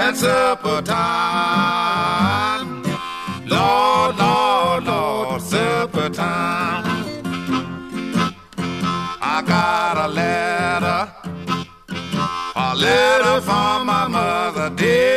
at supper time. Lord, Lord, Lord, supper time. I got a letter from my mother, dear.